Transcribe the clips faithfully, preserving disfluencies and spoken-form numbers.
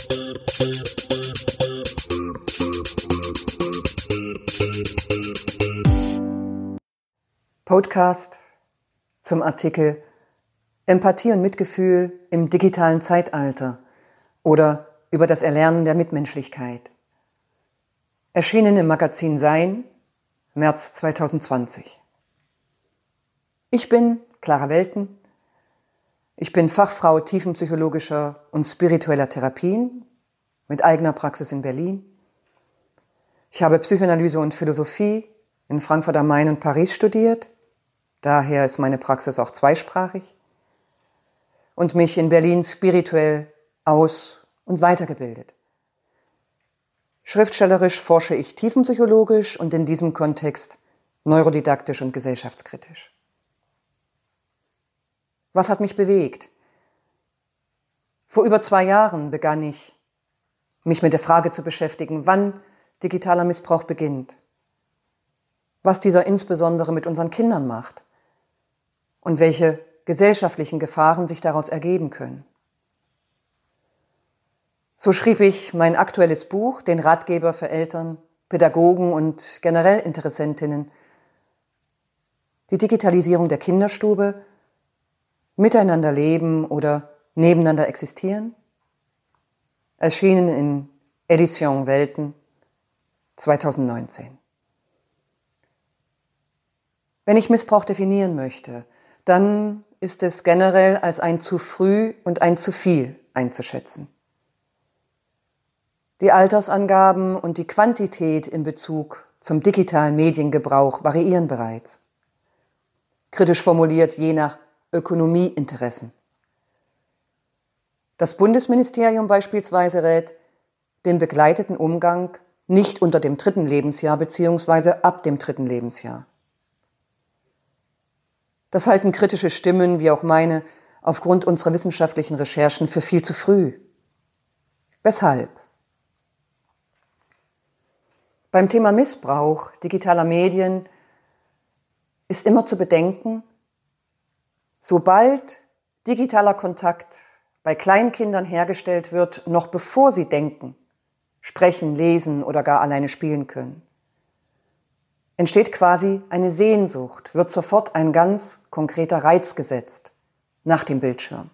Podcast zum Artikel Empathie und Mitgefühl im digitalen Zeitalter oder über das Erlernen der Mitmenschlichkeit. Erschienen im Magazin Sein, März zweitausendzwanzig. Ich bin Clara Welten. Ich bin Fachfrau tiefenpsychologischer und spiritueller Therapien mit eigener Praxis in Berlin. Ich habe Psychoanalyse und Philosophie in Frankfurt am Main und Paris studiert. Daher ist meine Praxis auch zweisprachig. Und mich in Berlin spirituell aus- und weitergebildet. Schriftstellerisch forsche ich tiefenpsychologisch und in diesem Kontext neurodidaktisch und gesellschaftskritisch. Was hat mich bewegt? Vor über zwei Jahren begann ich, mich mit der Frage zu beschäftigen, wann digitaler Missbrauch beginnt, was dieser insbesondere mit unseren Kindern macht und welche gesellschaftlichen Gefahren sich daraus ergeben können. So schrieb ich mein aktuelles Buch, den Ratgeber für Eltern, Pädagogen und generell Interessentinnen, die Digitalisierung der Kinderstube, miteinander leben oder nebeneinander existieren, erschienen in Edition Welten zweitausendneunzehn. Wenn ich Missbrauch definieren möchte, dann ist es generell als ein zu früh und ein zu viel einzuschätzen. Die Altersangaben und die Quantität in Bezug zum digitalen Mediengebrauch variieren bereits. Kritisch formuliert je nach Ökonomieinteressen. Das Bundesministerium beispielsweise rät, den begleiteten Umgang nicht unter dem dritten Lebensjahr bzw. ab dem dritten Lebensjahr. Das halten kritische Stimmen, wie auch meine, aufgrund unserer wissenschaftlichen Recherchen für viel zu früh. Weshalb? Beim Thema Missbrauch digitaler Medien ist immer zu bedenken, sobald digitaler Kontakt bei Kleinkindern hergestellt wird, noch bevor sie denken, sprechen, lesen oder gar alleine spielen können, entsteht quasi eine Sehnsucht, wird sofort ein ganz konkreter Reiz gesetzt nach dem Bildschirm.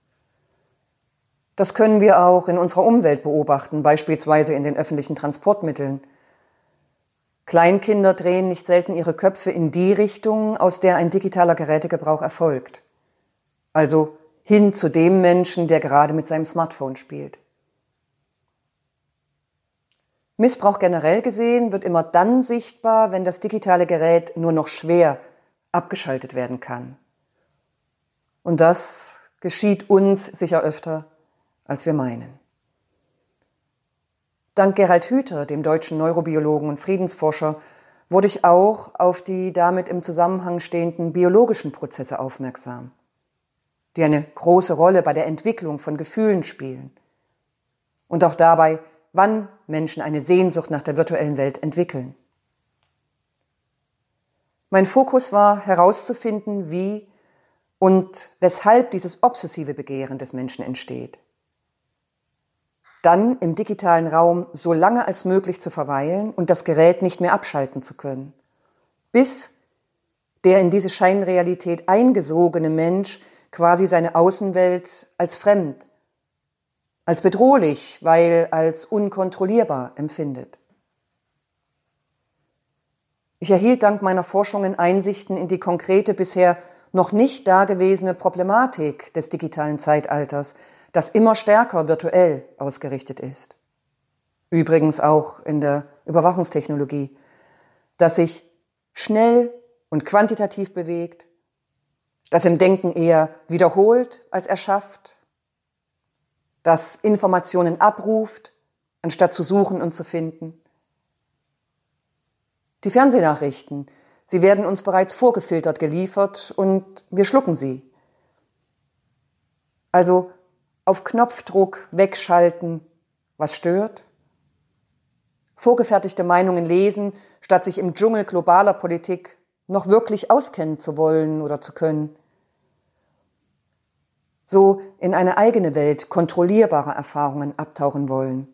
Das können wir auch in unserer Umwelt beobachten, beispielsweise in den öffentlichen Transportmitteln. Kleinkinder drehen nicht selten ihre Köpfe in die Richtung, aus der ein digitaler Gerätegebrauch erfolgt. Also hin zu dem Menschen, der gerade mit seinem Smartphone spielt. Missbrauch generell gesehen wird immer dann sichtbar, wenn das digitale Gerät nur noch schwer abgeschaltet werden kann. Und das geschieht uns sicher öfter, als wir meinen. Dank Gerald Hüther, dem deutschen Neurobiologen und Friedensforscher, wurde ich auch auf die damit im Zusammenhang stehenden biologischen Prozesse aufmerksam, die eine große Rolle bei der Entwicklung von Gefühlen spielen und auch dabei, wann Menschen eine Sehnsucht nach der virtuellen Welt entwickeln. Mein Fokus war herauszufinden, wie und weshalb dieses obsessive Begehren des Menschen entsteht. Dann im digitalen Raum so lange als möglich zu verweilen und das Gerät nicht mehr abschalten zu können, bis der in diese Scheinrealität eingesogene Mensch quasi seine Außenwelt als fremd, als bedrohlich, weil als unkontrollierbar empfindet. Ich erhielt dank meiner Forschungen Einsichten in die konkrete, bisher noch nicht dagewesene Problematik des digitalen Zeitalters, das immer stärker virtuell ausgerichtet ist. Übrigens auch in der Überwachungstechnologie, das sich schnell und quantitativ bewegt, das im Denken eher wiederholt als erschafft, das Informationen abruft, anstatt zu suchen und zu finden. Die Fernsehnachrichten, sie werden uns bereits vorgefiltert geliefert und wir schlucken sie. Also auf Knopfdruck wegschalten, was stört. Vorgefertigte Meinungen lesen, statt sich im Dschungel globaler Politik noch wirklich auskennen zu wollen oder zu können. so in eine eigene Welt kontrollierbarer Erfahrungen abtauchen wollen.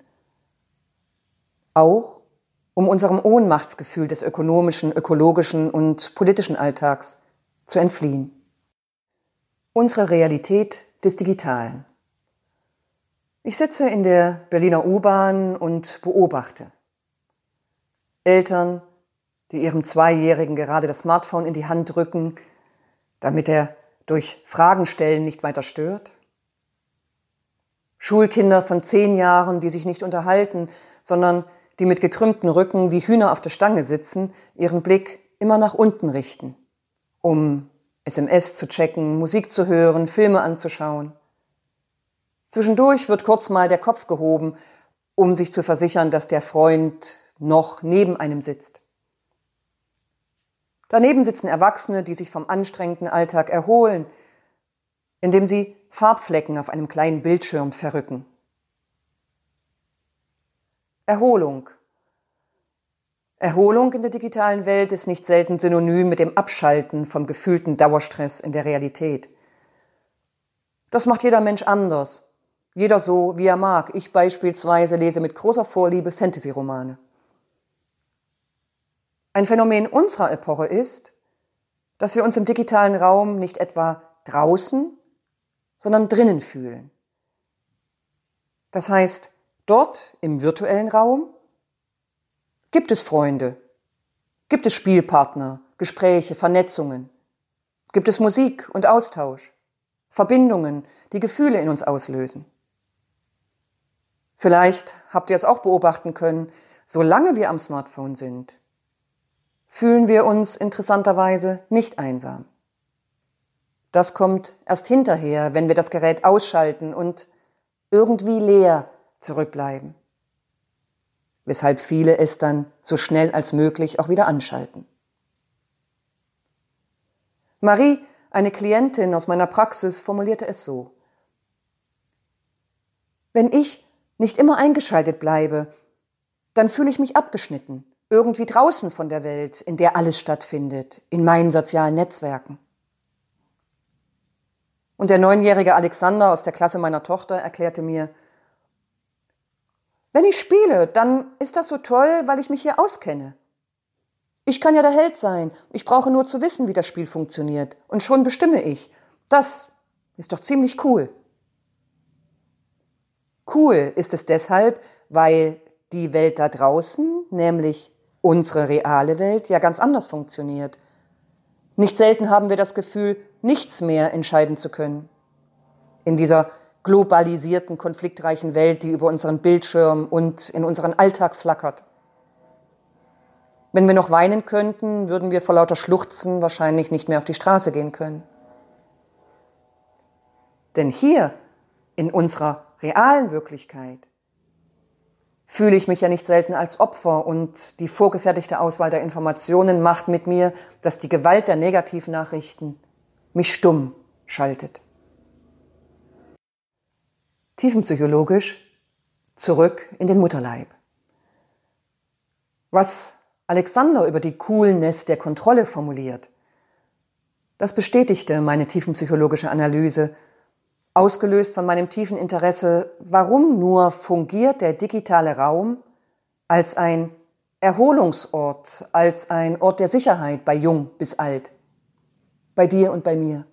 Auch um unserem Ohnmachtsgefühl des ökonomischen, ökologischen und politischen Alltags zu entfliehen. Unsere Realität des Digitalen. Ich sitze in der Berliner U-Bahn und beobachte Eltern, die ihrem Zweijährigen gerade das Smartphone in die Hand drücken, damit er durch Fragenstellen nicht weiter stört. Schulkinder von zehn Jahren, die sich nicht unterhalten, sondern die mit gekrümmten Rücken wie Hühner auf der Stange sitzen, ihren Blick immer nach unten richten, um S M S zu checken, Musik zu hören, Filme anzuschauen. Zwischendurch wird kurz mal der Kopf gehoben, um sich zu versichern, dass der Freund noch neben einem sitzt. Daneben sitzen Erwachsene, die sich vom anstrengenden Alltag erholen, indem sie Farbflecken auf einem kleinen Bildschirm verrücken. Erholung. Erholung in der digitalen Welt ist nicht selten synonym mit dem Abschalten vom gefühlten Dauerstress in der Realität. Das macht jeder Mensch anders. Jeder so, wie er mag. Ich beispielsweise lese mit großer Vorliebe Fantasy-Romane. Ein Phänomen unserer Epoche ist, dass wir uns im digitalen Raum nicht etwa draußen, sondern drinnen fühlen. Das heißt, dort im virtuellen Raum gibt es Freunde, gibt es Spielpartner, Gespräche, Vernetzungen, gibt es Musik und Austausch, Verbindungen, die Gefühle in uns auslösen. Vielleicht habt ihr es auch beobachten können, solange wir am Smartphone sind, fühlen wir uns interessanterweise nicht einsam. Das kommt erst hinterher, wenn wir das Gerät ausschalten und irgendwie leer zurückbleiben, weshalb viele es dann so schnell als möglich auch wieder anschalten. Marie, eine Klientin aus meiner Praxis, formulierte es so: Wenn ich nicht immer eingeschaltet bleibe, dann fühle ich mich abgeschnitten, irgendwie draußen von der Welt, in der alles stattfindet, in meinen sozialen Netzwerken. Und der neunjährige Alexander aus der Klasse meiner Tochter erklärte mir: Wenn ich spiele, dann ist das so toll, weil ich mich hier auskenne. Ich kann ja der Held sein. Ich brauche nur zu wissen, wie das Spiel funktioniert. Und schon bestimme ich. Das ist doch ziemlich cool. Cool ist es deshalb, weil die Welt da draußen, nämlich unsere reale Welt, ja ganz anders funktioniert. Nicht selten haben wir das Gefühl, nichts mehr entscheiden zu können. In dieser globalisierten, konfliktreichen Welt, die über unseren Bildschirm und in unseren Alltag flackert. Wenn wir noch weinen könnten, würden wir vor lauter Schluchzen wahrscheinlich nicht mehr auf die Straße gehen können. Denn hier, in unserer realen Wirklichkeit, fühle ich mich ja nicht selten als Opfer und die vorgefertigte Auswahl der Informationen macht mit mir, dass die Gewalt der Negativnachrichten mich stumm schaltet. Tiefenpsychologisch zurück in den Mutterleib. Was Alexander über die Coolness der Kontrolle formuliert, das bestätigte meine tiefenpsychologische Analyse, ausgelöst von meinem tiefen Interesse, warum nur fungiert der digitale Raum als ein Erholungsort, als ein Ort der Sicherheit bei jung bis alt, bei dir und bei mir.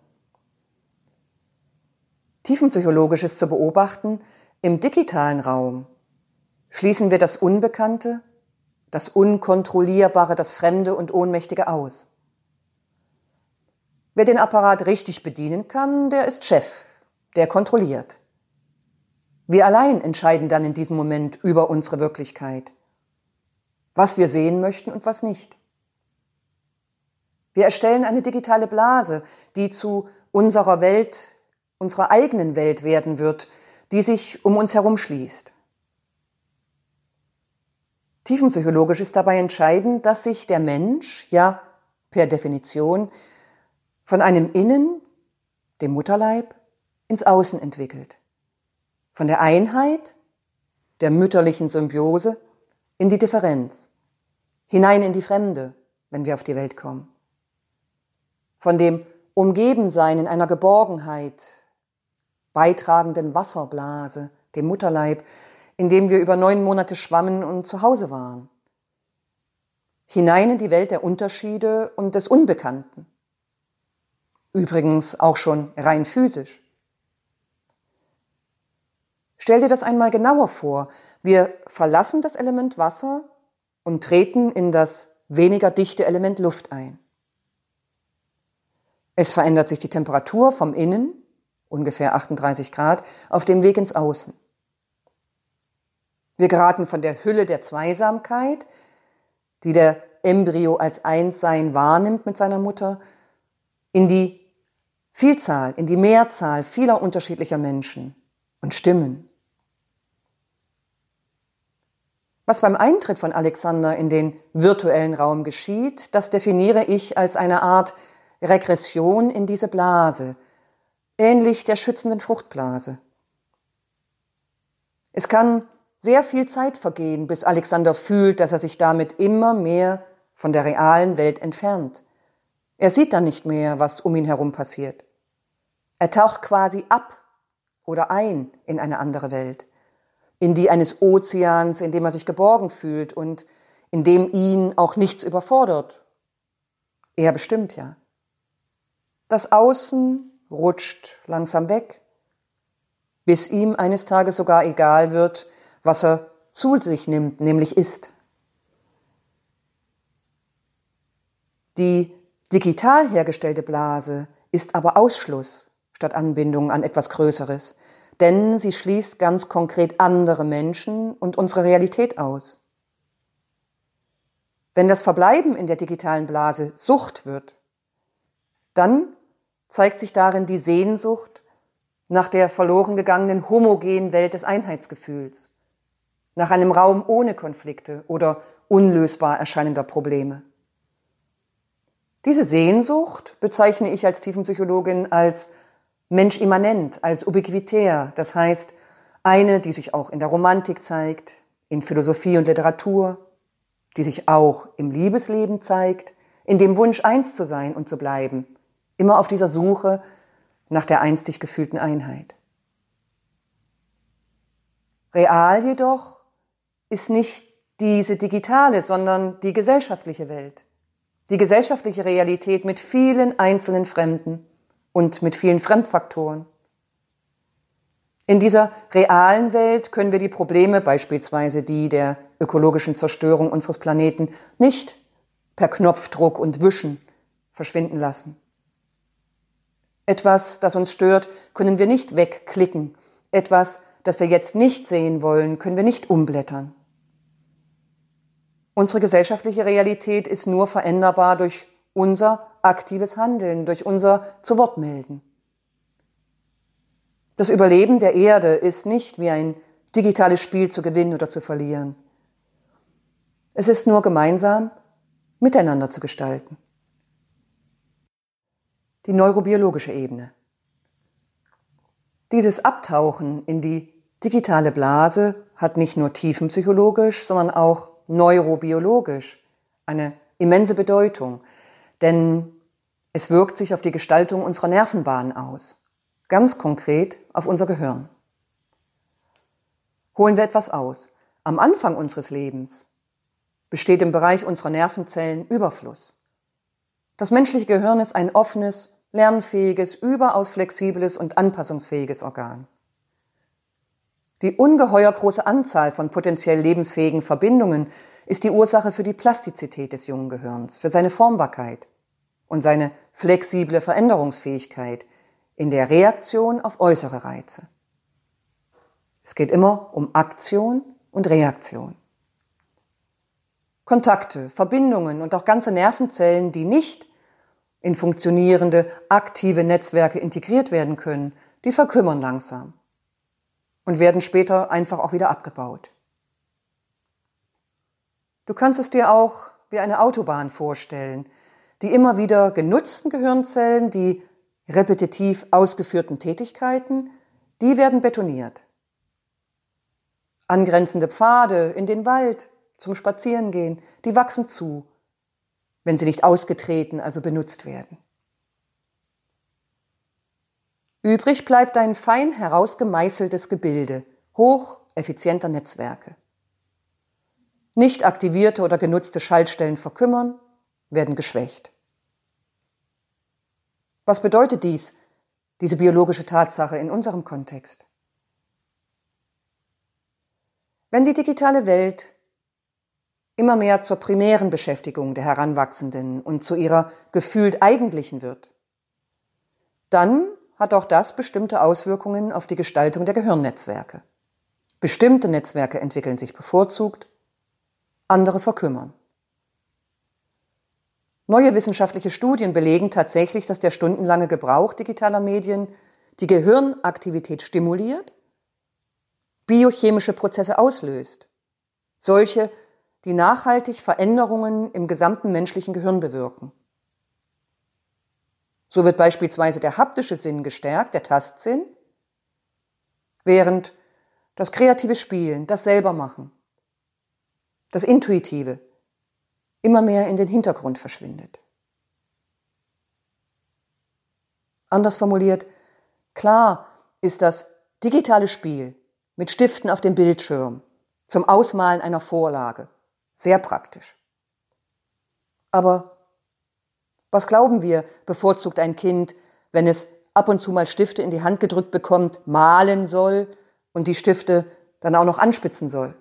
Tiefenpsychologisch ist zu beobachten, im digitalen Raum schließen wir das Unbekannte, das Unkontrollierbare, das Fremde und Ohnmächtige aus. Wer den Apparat richtig bedienen kann, der ist Chef, der kontrolliert. Wir allein entscheiden dann in diesem Moment über unsere Wirklichkeit, was wir sehen möchten und was nicht. Wir erstellen eine digitale Blase, die zu unserer Welt, unserer eigenen Welt werden wird, die sich um uns herum schließt. Tiefenpsychologisch ist dabei entscheidend, dass sich der Mensch, ja per Definition, von einem Innen, dem Mutterleib, ins Außen entwickelt. Von der Einheit, der mütterlichen Symbiose, in die Differenz, hinein in die Fremde, wenn wir auf die Welt kommen. Von dem Umgebensein in einer Geborgenheit, beitragenden Wasserblase, dem Mutterleib, in dem wir über neun Monate schwammen und zu Hause waren. Hinein in die Welt der Unterschiede und des Unbekannten. Übrigens auch schon rein physisch. Stell dir das einmal genauer vor. Wir verlassen das Element Wasser und treten in das weniger dichte Element Luft ein. Es verändert sich die Temperatur vom Innen, ungefähr achtunddreißig Grad, auf dem Weg ins Außen. Wir geraten von der Hülle der Zweisamkeit, die der Embryo als Einssein wahrnimmt mit seiner Mutter, in die Vielzahl, in die Mehrzahl vieler unterschiedlicher Menschen und Stimmen. Was beim Eintritt von Alexander in den virtuellen Raum geschieht, das definiere ich als eine Art Regression in diese Blase, ähnlich der schützenden Fruchtblase. Es kann sehr viel Zeit vergehen, bis Alexander fühlt, dass er sich damit immer mehr von der realen Welt entfernt. Er sieht dann nicht mehr, was um ihn herum passiert. Er taucht quasi ab oder ein in eine andere Welt, in die eines Ozeans, in dem er sich geborgen fühlt und in dem ihn auch nichts überfordert. Er bestimmt ja. Das Außen rutscht langsam weg, bis ihm eines Tages sogar egal wird, was er zu sich nimmt, nämlich isst. Die digital hergestellte Blase ist aber Ausschluss statt Anbindung an etwas Größeres, denn sie schließt ganz konkret andere Menschen und unsere Realität aus. Wenn das Verbleiben in der digitalen Blase Sucht wird, dann zeigt sich darin die Sehnsucht nach der verloren gegangenen homogenen Welt des Einheitsgefühls, nach einem Raum ohne Konflikte oder unlösbar erscheinender Probleme. Diese Sehnsucht bezeichne ich als Tiefenpsychologin als menschimmanent, als ubiquitär, das heißt eine, die sich auch in der Romantik zeigt, in Philosophie und Literatur, die sich auch im Liebesleben zeigt, in dem Wunsch, eins zu sein und zu bleiben, immer auf dieser Suche nach der einstig gefühlten Einheit. Real jedoch ist nicht diese digitale, sondern die gesellschaftliche Welt, die gesellschaftliche Realität mit vielen einzelnen Fremden und mit vielen Fremdfaktoren. In dieser realen Welt können wir die Probleme, beispielsweise die der ökologischen Zerstörung unseres Planeten, nicht per Knopfdruck und Wischen verschwinden lassen. Etwas, das uns stört, können wir nicht wegklicken. Etwas, das wir jetzt nicht sehen wollen, können wir nicht umblättern. Unsere gesellschaftliche Realität ist nur veränderbar durch unser aktives Handeln, durch unser Zu-Wort-Melden. Das Überleben der Erde ist nicht wie ein digitales Spiel zu gewinnen oder zu verlieren. Es ist nur gemeinsam miteinander zu gestalten. Die neurobiologische Ebene. Dieses Abtauchen in die digitale Blase hat nicht nur tiefenpsychologisch, sondern auch neurobiologisch eine immense Bedeutung, denn es wirkt sich auf die Gestaltung unserer Nervenbahnen aus, ganz konkret auf unser Gehirn. Holen wir etwas aus. Am Anfang unseres Lebens besteht im Bereich unserer Nervenzellen Überfluss. Das menschliche Gehirn ist ein offenes, lernfähiges, überaus flexibles und anpassungsfähiges Organ. Die ungeheuer große Anzahl von potenziell lebensfähigen Verbindungen ist die Ursache für die Plastizität des jungen Gehirns, für seine Formbarkeit und seine flexible Veränderungsfähigkeit in der Reaktion auf äußere Reize. Es geht immer um Aktion und Reaktion. Kontakte, Verbindungen und auch ganze Nervenzellen, die nicht in funktionierende, aktive Netzwerke integriert werden können, die verkümmern langsam und werden später einfach auch wieder abgebaut. Du kannst es dir auch wie eine Autobahn vorstellen. Die immer wieder genutzten Gehirnzellen, die repetitiv ausgeführten Tätigkeiten, die werden betoniert. Angrenzende Pfade in den Wald zum Spazierengehen, die wachsen zu, wenn sie nicht ausgetreten, also benutzt werden. Übrig bleibt ein fein herausgemeißeltes Gebilde hocheffizienter Netzwerke. Nicht aktivierte oder genutzte Schaltstellen verkümmern, werden geschwächt. Was bedeutet dies, diese biologische Tatsache in unserem Kontext? Wenn die digitale Welt immer mehr zur primären Beschäftigung der Heranwachsenden und zu ihrer gefühlt eigentlichen wird, dann hat auch das bestimmte Auswirkungen auf die Gestaltung der Gehirnnetzwerke. Bestimmte Netzwerke entwickeln sich bevorzugt, andere verkümmern. Neue wissenschaftliche Studien belegen tatsächlich, dass der stundenlange Gebrauch digitaler Medien die Gehirnaktivität stimuliert, biochemische Prozesse auslöst, solche, die nachhaltig Veränderungen im gesamten menschlichen Gehirn bewirken. So wird beispielsweise der haptische Sinn gestärkt, der Tastsinn, während das kreative Spielen, das Selbermachen, das Intuitive immer mehr in den Hintergrund verschwindet. Anders formuliert, klar ist das digitale Spiel mit Stiften auf dem Bildschirm zum Ausmalen einer Vorlage sehr praktisch. Aber was glauben wir, bevorzugt ein Kind, wenn es ab und zu mal Stifte in die Hand gedrückt bekommt, malen soll und die Stifte dann auch noch anspitzen soll?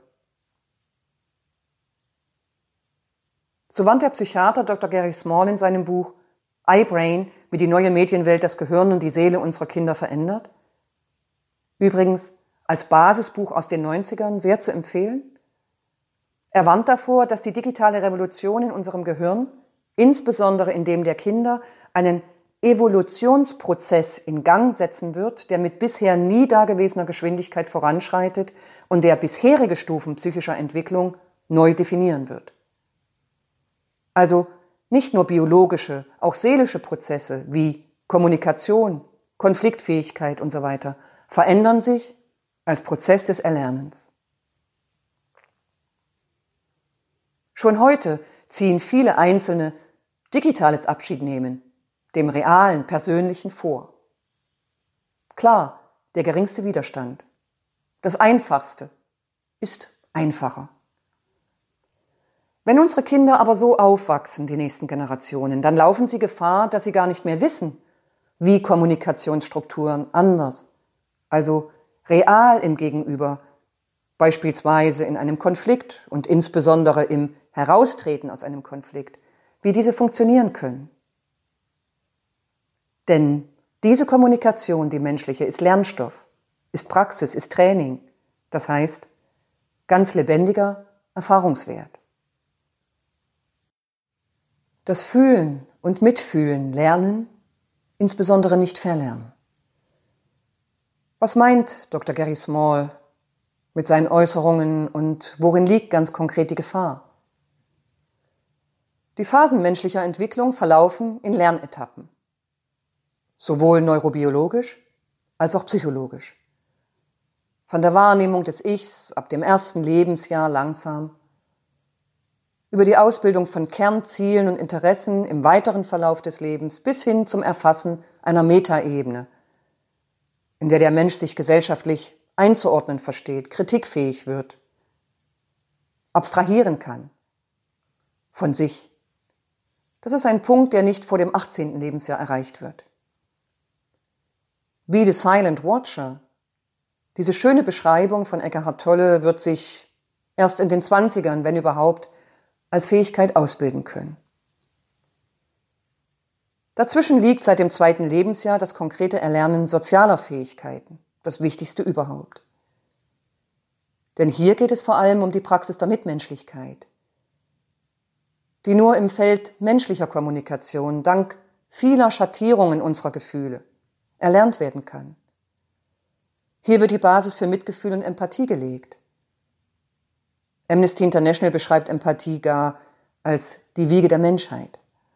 So warnt der Psychiater Doktor Gary Small in seinem Buch iBrain, wie die neue Medienwelt das Gehirn und die Seele unserer Kinder verändert. Übrigens als Basisbuch aus den neunzigern sehr zu empfehlen. Er warnt davor, dass die digitale Revolution in unserem Gehirn, insbesondere in dem der Kinder, einen Evolutionsprozess in Gang setzen wird, der mit bisher nie dagewesener Geschwindigkeit voranschreitet und der bisherige Stufen psychischer Entwicklung neu definieren wird. Also nicht nur biologische, auch seelische Prozesse wie Kommunikation, Konfliktfähigkeit und so weiter verändern sich als Prozess des Erlernens. Schon heute ziehen viele Einzelne digitales Abschiednehmen dem realen, persönlichen vor. Klar, der geringste Widerstand. Das Einfachste ist einfacher. Wenn unsere Kinder aber so aufwachsen, die nächsten Generationen, dann laufen sie Gefahr, dass sie gar nicht mehr wissen, wie Kommunikationsstrukturen anders, also real im Gegenüber, beispielsweise in einem Konflikt und insbesondere im Heraustreten aus einem Konflikt, wie diese funktionieren können. Denn diese Kommunikation, die menschliche, ist Lernstoff, ist Praxis, ist Training, das heißt ganz lebendiger Erfahrungswert. Das Fühlen und Mitfühlen lernen, insbesondere nicht verlernen. Was meint Doktor Gary Small mit seinen Äußerungen und worin liegt ganz konkret die Gefahr? Die Phasen menschlicher Entwicklung verlaufen in Lernetappen, sowohl neurobiologisch als auch psychologisch. Von der Wahrnehmung des Ichs ab dem ersten Lebensjahr langsam, über die Ausbildung von Kernzielen und Interessen im weiteren Verlauf des Lebens bis hin zum Erfassen einer Metaebene, in der der Mensch sich gesellschaftlich einzuordnen versteht, kritikfähig wird, abstrahieren kann von sich. Das ist ein Punkt, der nicht vor dem achtzehnten Lebensjahr erreicht wird. Be the Silent Watcher, diese schöne Beschreibung von Eckhart Tolle wird sich erst in den zwanzigern, wenn überhaupt, als Fähigkeit ausbilden können. Dazwischen liegt seit dem zweiten Lebensjahr das konkrete Erlernen sozialer Fähigkeiten, das Wichtigste überhaupt. Denn hier geht es vor allem um die Praxis der Mitmenschlichkeit, die nur im Feld menschlicher Kommunikation dank vieler Schattierungen unserer Gefühle erlernt werden kann. Hier wird die Basis für Mitgefühl und Empathie gelegt. Amnesty International beschreibt Empathie gar als die Wiege der Menschheit.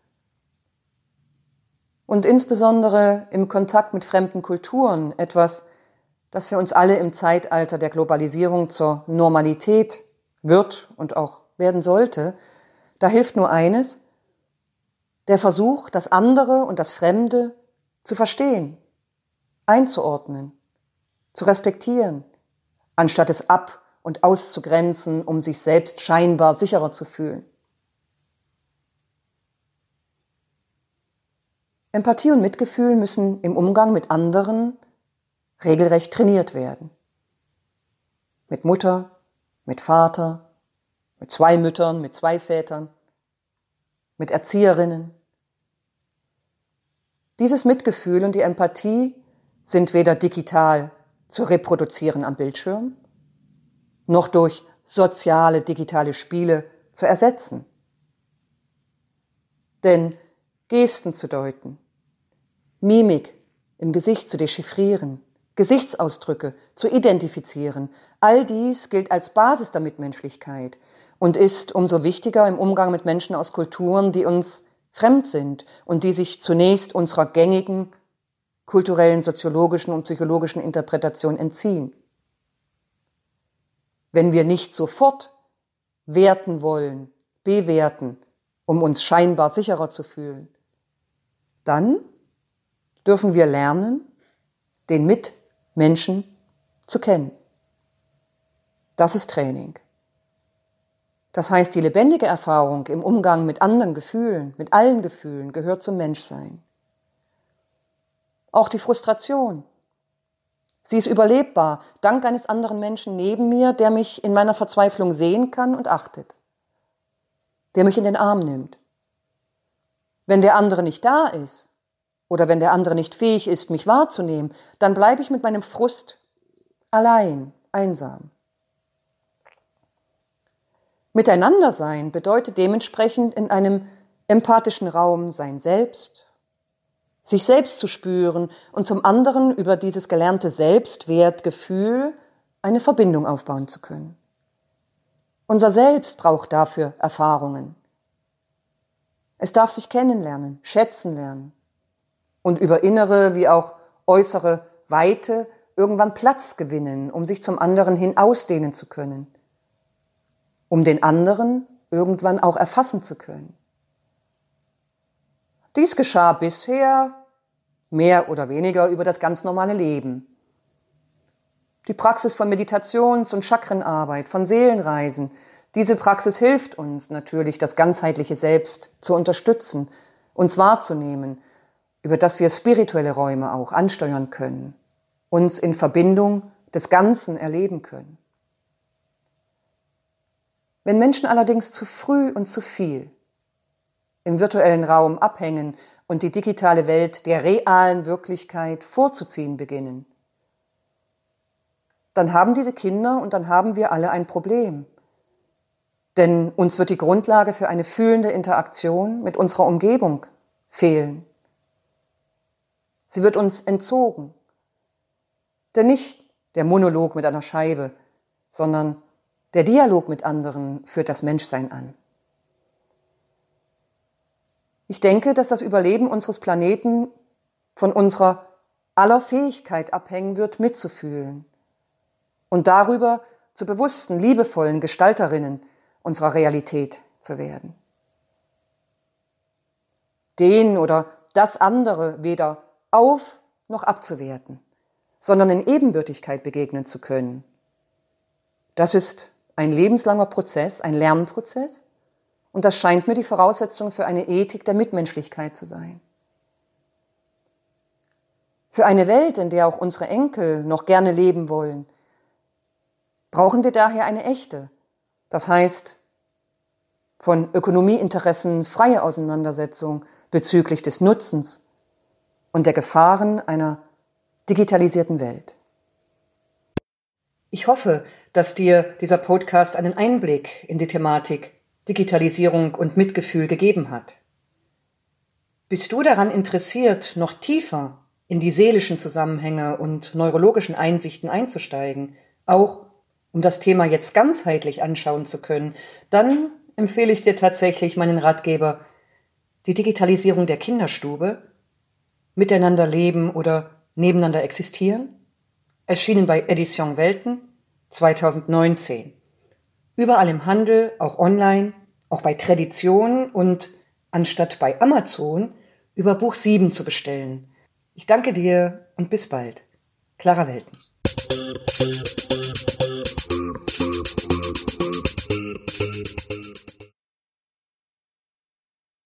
Und insbesondere im Kontakt mit fremden Kulturen, etwas, das für uns alle im Zeitalter der Globalisierung zur Normalität wird und auch werden sollte, da hilft nur eines, der Versuch, das andere und das Fremde zu verstehen, einzuordnen, zu respektieren, anstatt es ab- und auszugrenzen, um sich selbst scheinbar sicherer zu fühlen. Empathie und Mitgefühl müssen im Umgang mit anderen regelrecht trainiert werden. Mit Mutter, mit Vater, mit zwei Müttern, mit zwei Vätern, mit Erzieherinnen. Dieses Mitgefühl und die Empathie sind weder digital zu reproduzieren am Bildschirm, noch durch soziale digitale Spiele zu ersetzen. Denn Gesten zu deuten, Mimik im Gesicht zu dechiffrieren, Gesichtsausdrücke zu identifizieren, all dies gilt als Basis der Mitmenschlichkeit und ist umso wichtiger im Umgang mit Menschen aus Kulturen, die uns fremd sind und die sich zunächst unserer gängigen kulturellen, soziologischen und psychologischen Interpretation entziehen. Wenn wir nicht sofort werten wollen, bewerten, um uns scheinbar sicherer zu fühlen, dann dürfen wir lernen, den Mitmenschen zu kennen. Das ist Training. Das heißt, die lebendige Erfahrung im Umgang mit anderen Gefühlen, mit allen Gefühlen, gehört zum Menschsein. Auch die Frustration. Sie ist überlebbar, dank eines anderen Menschen neben mir, der mich in meiner Verzweiflung sehen kann und achtet, der mich in den Arm nimmt. Wenn der andere nicht da ist oder wenn der andere nicht fähig ist, mich wahrzunehmen, dann bleibe ich mit meinem Frust allein, einsam. Miteinander sein bedeutet dementsprechend in einem empathischen Raum sein Selbst, sich selbst zu spüren und zum anderen über dieses gelernte Selbstwertgefühl eine Verbindung aufbauen zu können. Unser Selbst braucht dafür Erfahrungen. Es darf sich kennenlernen, schätzen lernen und über innere wie auch äußere Weite irgendwann Platz gewinnen, um sich zum anderen hin ausdehnen zu können, um den anderen irgendwann auch erfassen zu können. Dies geschah bisher mehr oder weniger über das ganz normale Leben. Die Praxis von Meditations- und Chakrenarbeit, von Seelenreisen, diese Praxis hilft uns natürlich, das ganzheitliche Selbst zu unterstützen, uns wahrzunehmen, über das wir spirituelle Räume auch ansteuern können, uns in Verbindung des Ganzen erleben können. Wenn Menschen allerdings zu früh und zu viel im virtuellen Raum abhängen und die digitale Welt der realen Wirklichkeit vorzuziehen beginnen, dann haben diese Kinder und dann haben wir alle ein Problem. Denn uns wird die Grundlage für eine fühlende Interaktion mit unserer Umgebung fehlen. Sie wird uns entzogen. Denn nicht der Monolog mit einer Scheibe, sondern der Dialog mit anderen führt das Menschsein an. Ich denke, dass das Überleben unseres Planeten von unserer aller Fähigkeit abhängen wird, mitzufühlen und darüber zu bewussten, liebevollen Gestalterinnen unserer Realität zu werden. Den oder das andere weder auf- noch abzuwerten, sondern in Ebenbürtigkeit begegnen zu können. Das ist ein lebenslanger Prozess, ein Lernprozess. Und das scheint mir die Voraussetzung für eine Ethik der Mitmenschlichkeit zu sein. Für eine Welt, in der auch unsere Enkel noch gerne leben wollen, brauchen wir daher eine echte, das heißt von Ökonomieinteressen freie Auseinandersetzung bezüglich des Nutzens und der Gefahren einer digitalisierten Welt. Ich hoffe, dass dir dieser Podcast einen Einblick in die Thematik Digitalisierung und Mitgefühl gegeben hat. Bist du daran interessiert, noch tiefer in die seelischen Zusammenhänge und neurologischen Einsichten einzusteigen, auch um das Thema jetzt ganzheitlich anschauen zu können, dann empfehle ich dir tatsächlich meinen Ratgeber Die Digitalisierung der Kinderstube, Miteinander leben oder nebeneinander existieren, erschienen bei Edition Welten zweitausendneunzehn. Überall im Handel, auch online, auch bei Tradition und anstatt bei Amazon über Buch sieben zu bestellen. Ich danke dir und bis bald. Clara Welten.